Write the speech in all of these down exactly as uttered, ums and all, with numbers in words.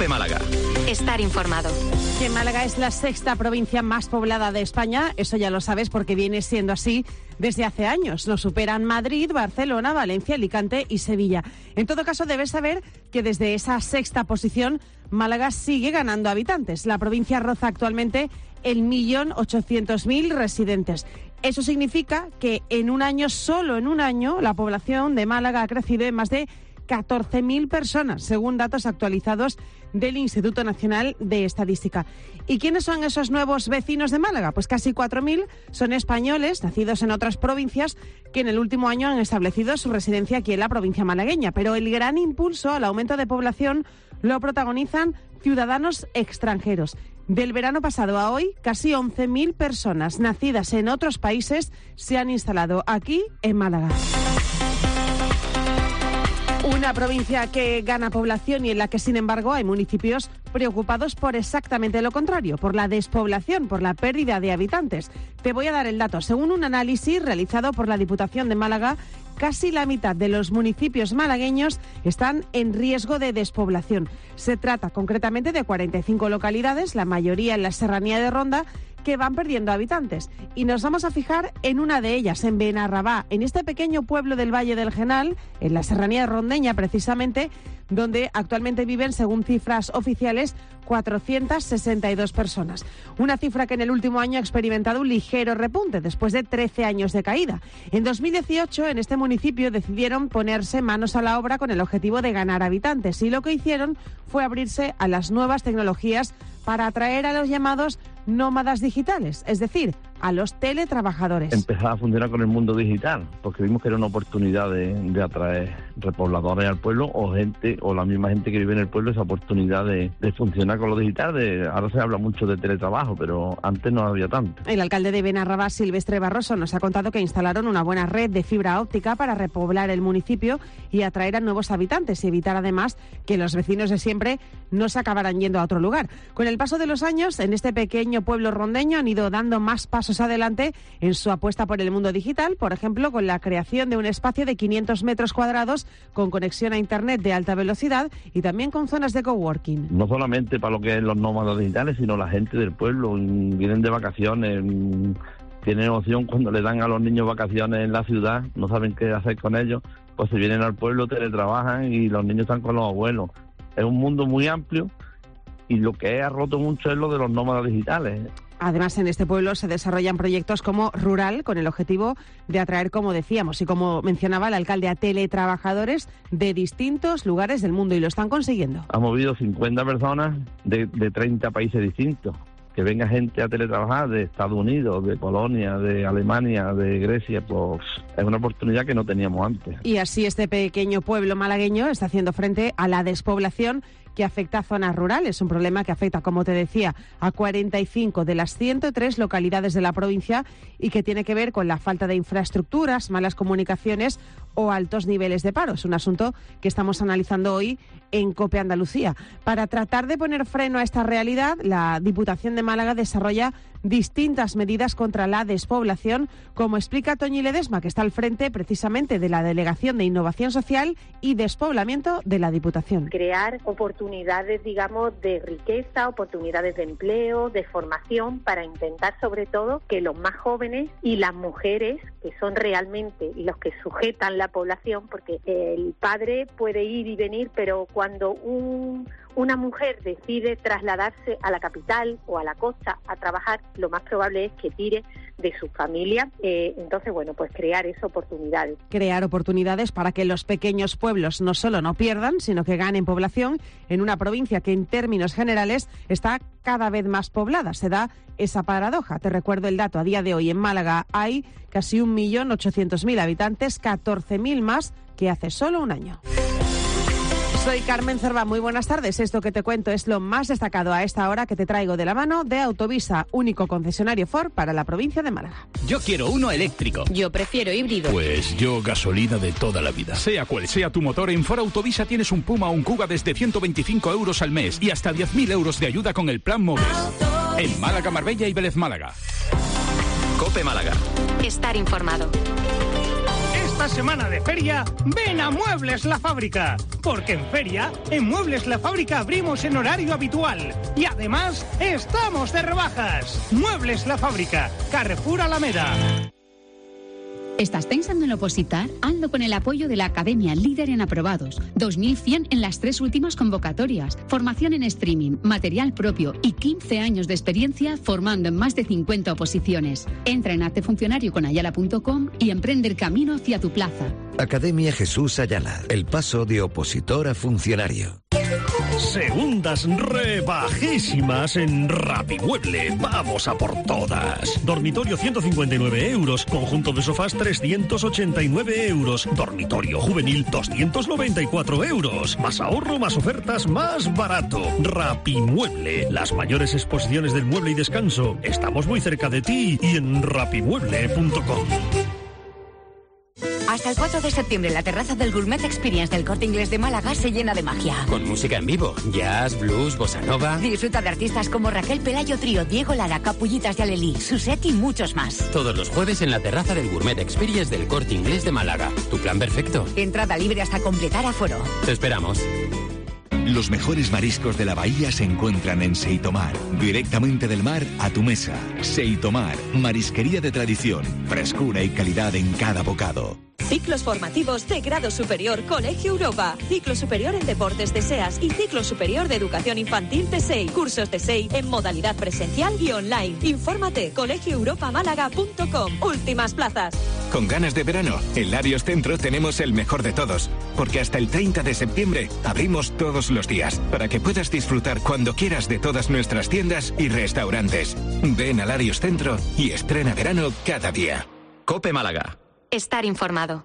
COPE Málaga. Estar informado. Que Málaga es la sexta provincia más poblada de España, eso ya lo sabes porque viene siendo así desde hace años. Nos superan Madrid, Barcelona, Valencia, Alicante y Sevilla. En todo caso, debes saber que desde esa sexta posición, Málaga sigue ganando habitantes. La provincia roza actualmente el millón ochocientos mil residentes. Eso significa que en un año, solo en un año, la población de Málaga ha crecido en más de catorce mil personas, según datos actualizados del Instituto Nacional de Estadística. ¿Y quiénes son esos nuevos vecinos de Málaga? Pues casi cuatro mil son españoles, nacidos en otras provincias, que en el último año han establecido su residencia aquí en la provincia malagueña. Pero el gran impulso al aumento de población lo protagonizan ciudadanos extranjeros. Del verano pasado a hoy, casi once mil personas nacidas en otros países se han instalado aquí en Málaga. Una provincia que gana población y en la que, sin embargo, hay municipios preocupados por exactamente lo contrario, por la despoblación, por la pérdida de habitantes. Te voy a dar el dato. Según un análisis realizado por la Diputación de Málaga, casi la mitad de los municipios malagueños están en riesgo de despoblación. Se trata concretamente de cuarenta y cinco localidades, la mayoría en la serranía de Ronda, que van perdiendo habitantes. Y nos vamos a fijar en una de ellas, en Benarrabá, en este pequeño pueblo del Valle del Genal, en la serranía rondeña precisamente, donde actualmente viven, según cifras oficiales, cuatrocientas sesenta y dos personas. Una cifra que en el último año ha experimentado un ligero repunte, después de trece años de caída. En dos mil dieciocho, en este municipio decidieron ponerse manos a la obra con el objetivo de ganar habitantes, y lo que hicieron fue abrirse a las nuevas tecnologías para atraer a los llamados nómadas digitales, es decir, a los teletrabajadores. Empezar a funcionar con el mundo digital, porque vimos que era una oportunidad de, de atraer repobladores al pueblo, o gente, o la misma gente que vive en el pueblo, esa oportunidad de, de funcionar con lo digital. De, ahora se habla mucho de teletrabajo, pero antes no había tanto. El alcalde de Benarrabá, Silvestre Barroso, nos ha contado que instalaron una buena red de fibra óptica para repoblar el municipio y atraer a nuevos habitantes, y evitar además que los vecinos de siempre no se acabaran yendo a otro lugar. Con el paso de los años, en este pequeño pueblo rondeño han ido dando más pasos adelante en su apuesta por el mundo digital, por ejemplo, con la creación de un espacio de quinientos metros cuadrados con conexión a Internet de alta velocidad y también con zonas de coworking. No solamente para lo que es los nómadas digitales, sino la gente del pueblo. Vienen de vacaciones, tienen opción cuando le dan a los niños vacaciones en la ciudad, no saben qué hacer con ellos, pues se vienen al pueblo, teletrabajan y los niños están con los abuelos. Es un mundo muy amplio. Y lo que ha roto mucho es lo de los nómadas digitales. Además, en este pueblo se desarrollan proyectos como Rural, con el objetivo de atraer, como decíamos, y como mencionaba el alcalde, a teletrabajadores de distintos lugares del mundo, y lo están consiguiendo. Ha movido cincuenta personas de, de treinta países distintos. Que venga gente a teletrabajar de Estados Unidos, de Polonia, de Alemania, de Grecia, pues es una oportunidad que no teníamos antes. Y así este pequeño pueblo malagueño está haciendo frente a la despoblación que afecta a zonas rurales, un problema que afecta, como te decía, a cuarenta y cinco de las ciento tres localidades de la provincia y que tiene que ver con la falta de infraestructuras, malas comunicaciones o altos niveles de paro. Es un asunto que estamos analizando hoy en COPE Andalucía. Para tratar de poner freno a esta realidad, la Diputación de Málaga desarrolla distintas medidas contra la despoblación, como explica Toñi Ledesma, que está al frente precisamente de la Delegación de Innovación Social y Despoblamiento de la Diputación. Crear oportunidades, digamos, de riqueza, oportunidades de empleo, de formación, para intentar sobre todo que los más jóvenes y las mujeres, que son realmente los que sujetan la población, porque el padre puede ir y venir, pero cuando un una mujer decide trasladarse a la capital o a la costa a trabajar, lo más probable es que tire de su familia. Eh, entonces, bueno, pues crear esas oportunidades. Crear oportunidades para que los pequeños pueblos no solo no pierdan, sino que ganen población en una provincia que en términos generales está cada vez más poblada. Se da esa paradoja. Te recuerdo el dato. A día de hoy en Málaga hay casi un millón ochocientos mil habitantes, catorce mil más que hace solo un año. Soy Carmen Cerva, muy buenas tardes. Esto que te cuento es lo más destacado a esta hora que te traigo de la mano de Autovisa, único concesionario Ford para la provincia de Málaga. Yo quiero uno eléctrico. Yo prefiero híbrido. Pues yo gasolina de toda la vida. Sea cual sea tu motor, en Ford Autovisa tienes un Puma o un Kuga desde ciento veinticinco euros al mes y hasta diez mil euros de ayuda con el plan Moves. En Málaga, Marbella y Vélez Málaga. COPE Málaga. Estar informado. Esta Esta semana de feria, ven a Muebles La Fábrica, porque en feria, en Muebles La Fábrica abrimos en horario habitual y además estamos de rebajas. Muebles La Fábrica, Carrefour Alameda. ¿Estás pensando en opositar? Hazlo con el apoyo de la Academia Líder en Aprobados. dos mil cien en las tres últimas convocatorias. Formación en streaming, material propio y quince años de experiencia formando en más de cincuenta oposiciones. Entra en artefuncionario con ayala punto com y emprende el camino hacia tu plaza. Academia Jesús Ayala. El paso de opositor a funcionario. Segundas rebajísimas en Rapimueble. Vamos a por todas. Dormitorio ciento cincuenta y nueve euros. Conjunto de sofás trescientos ochenta y nueve euros. Dormitorio juvenil doscientos noventa y cuatro euros. Más ahorro, más ofertas, más barato. Rapimueble. Las mayores exposiciones del mueble y descanso. Estamos muy cerca de ti y en rapimueble punto com. Hasta el cuatro de septiembre la terraza del Gourmet Experience del Corte Inglés de Málaga se llena de magia. Con música en vivo, jazz, blues, bossa nova. Disfruta de artistas como Raquel Pelayo Trío, Diego Lara, Capullitas de Alelí, Suset y muchos más. Todos los jueves en la terraza del Gourmet Experience del Corte Inglés de Málaga. Tu plan perfecto. Entrada libre hasta completar aforo. Te esperamos. Los mejores mariscos de la bahía se encuentran en Seitomar. Directamente del mar a tu mesa. Seitomar, marisquería de tradición, frescura y calidad en cada bocado. Ciclos formativos de grado superior Colegio Europa. Ciclo superior en deportes de SEAS y ciclo superior de educación infantil de S E I. Cursos de S E I en modalidad presencial y online. Infórmate colegio europa málaga punto com. Últimas plazas. Con ganas de verano, en Larios Centro tenemos el mejor de todos, porque hasta el treinta de septiembre abrimos todos los días, para que puedas disfrutar cuando quieras de todas nuestras tiendas y restaurantes. Ven a Larios Centro y estrena verano cada día. COPE Málaga. Estar informado.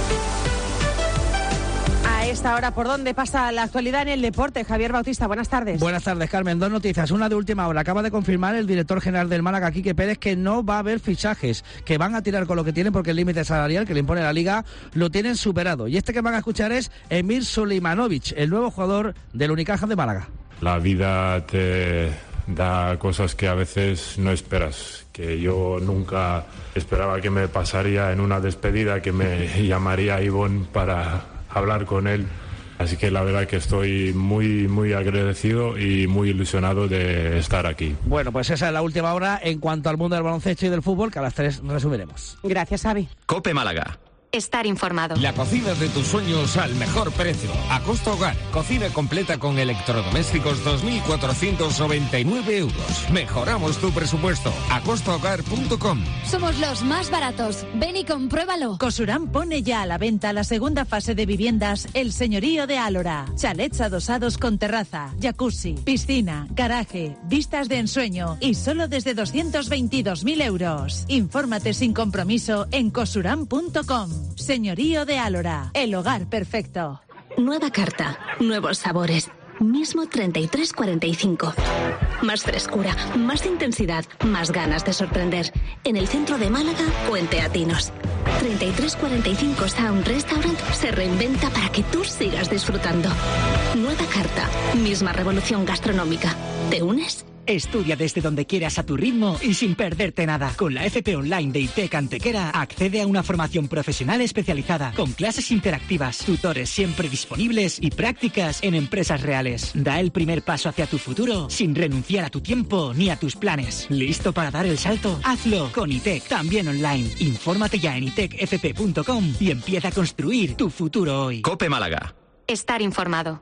A esta hora, ¿por dónde pasa la actualidad en el deporte? Javier Bautista, buenas tardes. Buenas tardes, Carmen. Dos noticias. Una de última hora. Acaba de confirmar el director general del Málaga, Quique Pérez, que no va a haber fichajes, que van a tirar con lo que tienen porque el límite salarial que le impone la Liga lo tienen superado. Y este que van a escuchar es Emir Suleimanovic, el nuevo jugador del Unicaja de Málaga. La vida te da cosas que a veces no esperas, que yo nunca esperaba que me pasaría en una despedida, que me llamaría Ivonne para hablar con él. Así que la verdad que estoy muy, muy agradecido y muy ilusionado de estar aquí. Bueno, pues esa es la última hora en cuanto al mundo del baloncesto y del fútbol, que a las tres resumiremos. Gracias, Xavi. COPE Málaga. Estar informado. La cocina de tus sueños al mejor precio. Acosta Hogar. Cocina completa con electrodomésticos dos mil cuatrocientos noventa y nueve euros. Mejoramos tu presupuesto. acosta hogar punto com. Somos los más baratos. Ven y compruébalo. Cosurán pone ya a la venta la segunda fase de viviendas El Señorío de Álora. Chalets adosados con terraza, jacuzzi, piscina, garaje, vistas de ensueño y solo desde doscientos veintidós mil euros. Infórmate sin compromiso en cosurán punto com. Señorío de Álora, el hogar perfecto. Nueva carta, nuevos sabores. Mismo treinta y tres cuarenta y cinco. Más frescura, más intensidad, más ganas de sorprender. En el centro de Málaga o en Teatinos. treinta y tres cuarenta y cinco Sound Restaurant se reinventa para que tú sigas disfrutando. Nueva carta, misma revolución gastronómica. ¿Te unes? Estudia desde donde quieras a tu ritmo y sin perderte nada. Con la F P Online de I T E C Antequera accede a una formación profesional especializada con clases interactivas, tutores siempre disponibles y prácticas en empresas reales. Da el primer paso hacia tu futuro sin renunciar a tu tiempo ni a tus planes. ¿Listo para dar el salto? Hazlo con I T E C, también online. Infórmate ya en i tec f p punto com y empieza a construir tu futuro hoy. COPE Málaga. Estar informado.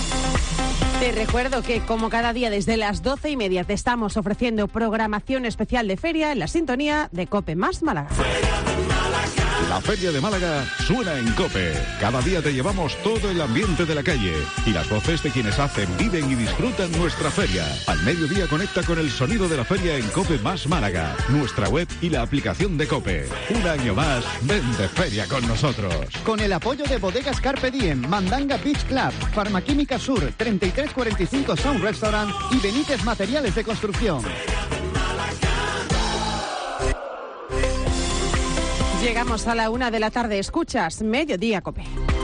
Te recuerdo que, como cada día desde las doce y media, te estamos ofreciendo programación especial de feria en la sintonía de COPE más Málaga. La Feria de Málaga suena en COPE. Cada día te llevamos todo el ambiente de la calle y las voces de quienes hacen, viven y disfrutan nuestra feria. Al mediodía conecta con el sonido de la feria en COPE más Málaga, nuestra web y la aplicación de COPE. Un año más, ven de feria con nosotros. Con el apoyo de Bodegas Carpe Diem, Mandanga Beach Club, Farmaquímica Sur, treinta y tres cuarenta y cinco Sound Restaurant y Benítez Materiales de Construcción. Llegamos a la una de la tarde. Escuchas Mediodía COPE.